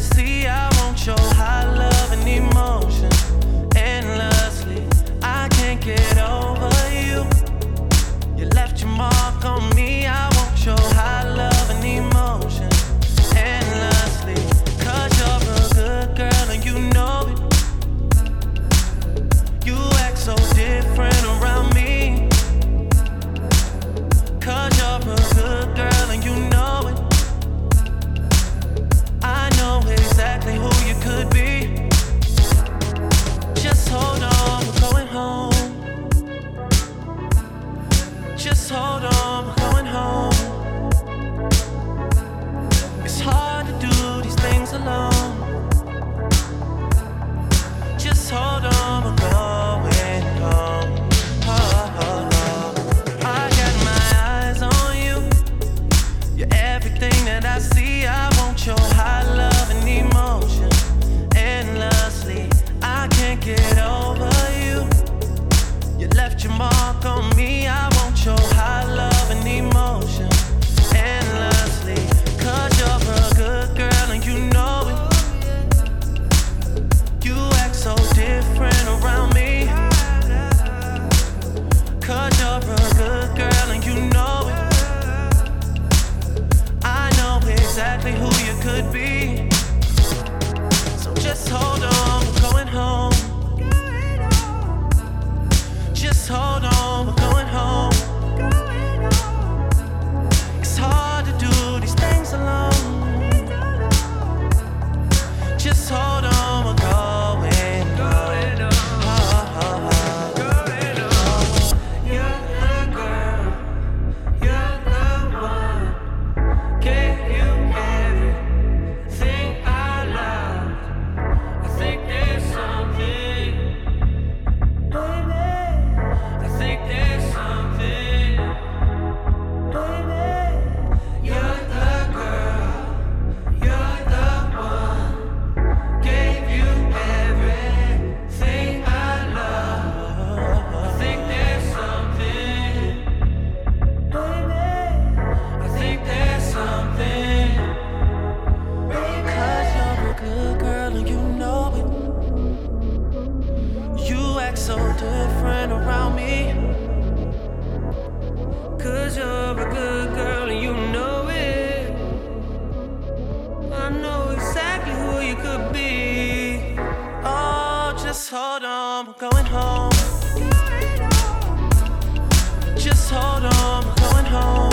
see, I want your high love and emotion endlessly. I can't get over you. You left your mark on me. I want your high love and emotion endlessly. 'Cause you're a good girl and you know it. You act so different around me. 'Cause you're a good girl and you know it. I know exactly who you could be. Just hold on, we're going home. Just hold on, we're going home. It's hard to do these things alone. Just hold on, we're going home. Oh, oh, oh. I got my eyes on you. You're everything that I see. I want your high love and emotion endlessly. I can't get over you. You left your mark on me. I want your high love and emotion endlessly. 'Cause you're a good girl and you know it. You act so different around me. 'Cause you're a good girl and you know it. I know exactly who you could be. So just hold on, we're going home. Just hold on, we're going home. It's hard to do these things alone. Just hold on, we're going home. Oh, oh, oh. You're the girl, you're the one. Gave you everything I love. I think there's something, baby. I think there's something, baby. You're the girl, you're the one. Gave you everything I love. I think there's something, baby. I think there's something, baby. 'Cause you're a good girl and you know it. You act so different around me. 'Cause you're a good girl and you know it. I know exactly who you could be. Oh, just hold on, we're going home. Just hold on, we're going home.